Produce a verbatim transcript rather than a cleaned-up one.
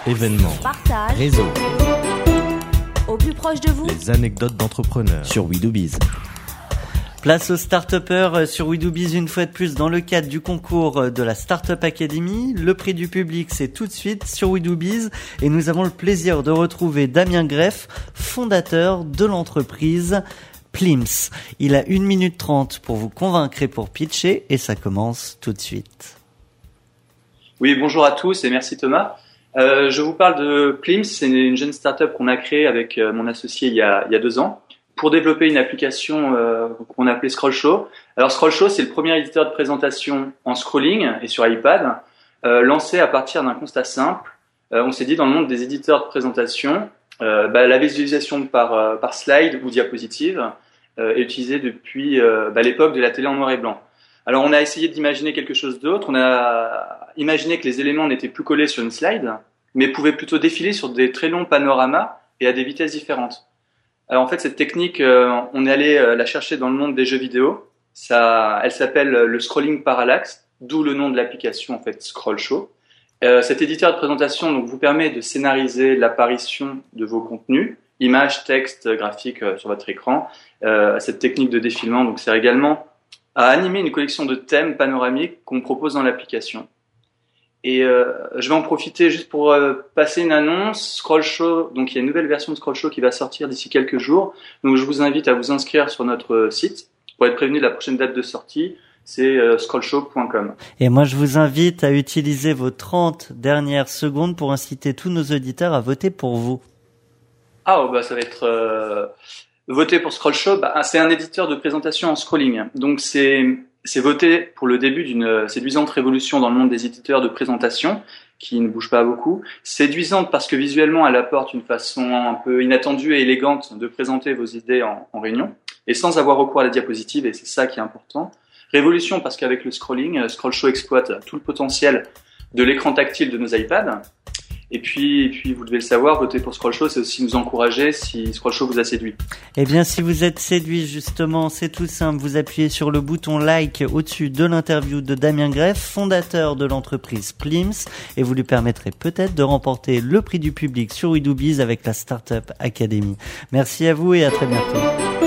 Événements, partage, réseau, au plus proche de vous, les anecdotes d'entrepreneurs sur WeDoBiz. Place aux start-upers sur WeDoBiz une fois de plus dans le cadre du concours de la Startup Academy. Le prix du public, c'est tout de suite sur WeDoBiz et nous avons le plaisir de retrouver Damien Greff, fondateur de l'entreprise Plims. Il a une minute trente pour vous convaincre et pour pitcher et ça commence tout de suite. Oui, bonjour à tous et merci Thomas. Euh, je vous parle de Plims, c'est une jeune start-up qu'on a créée avec euh, mon associé il y a, il y a deux ans pour développer une application euh, qu'on a appelée ScrollShow. Alors ScrollShow, c'est le premier éditeur de présentation en scrolling et sur iPad, euh, lancé à partir d'un constat simple. Euh, on s'est dit dans le monde des éditeurs de présentation, euh, bah, la visualisation par, euh, par slide ou diapositive euh, est utilisée depuis euh, bah, l'époque de la télé en noir et blanc. Alors on a essayé d'imaginer quelque chose d'autre, on a imaginé que les éléments n'étaient plus collés sur une slide, mais pouvaient plutôt défiler sur des très longs panoramas et à des vitesses différentes. Alors en fait cette technique, euh, on est allé euh, la chercher dans le monde des jeux vidéo. Ça, elle s'appelle le scrolling parallaxe, d'où le nom de l'application en fait ScrollShow. Euh, cet éditeur de présentation donc vous permet de scénariser l'apparition de vos contenus, images, textes, graphiques euh, sur votre écran. Euh, cette technique de défilement donc sert également à animer une collection de thèmes panoramiques qu'on propose dans l'application. Et euh, je vais en profiter juste pour euh, passer une annonce. ScrollShow, donc il y a une nouvelle version de ScrollShow qui va sortir d'ici quelques jours. Donc je vous invite à vous inscrire sur notre site pour être prévenu de la prochaine date de sortie. C'est euh, scrollshow point com. Et moi je vous invite à utiliser vos trente dernières secondes pour inciter tous nos auditeurs à voter pour vous. Ah oh, bah ça va être... Euh... Voter pour ScrollShow, bah, c'est un éditeur de présentation en scrolling. Donc c'est c'est voter pour le début d'une séduisante révolution dans le monde des éditeurs de présentation qui ne bouge pas beaucoup. Séduisante parce que visuellement elle apporte une façon un peu inattendue et élégante de présenter vos idées en, en réunion et sans avoir recours à la diapositive, et c'est ça qui est important. Révolution parce qu'avec le scrolling, ScrollShow exploite tout le potentiel de l'écran tactile de nos iPads. Et puis, et puis, vous devez le savoir, voter pour ScrollShow, c'est aussi nous encourager si ScrollShow vous a séduit. Eh bien, si vous êtes séduit, justement, c'est tout simple. Vous appuyez sur le bouton like au-dessus de l'interview de Damien Greff, fondateur de l'entreprise Plims, et vous lui permettrez peut-être de remporter le prix du public sur WeDoBiz avec la Startup Academy. Merci à vous et à très bientôt.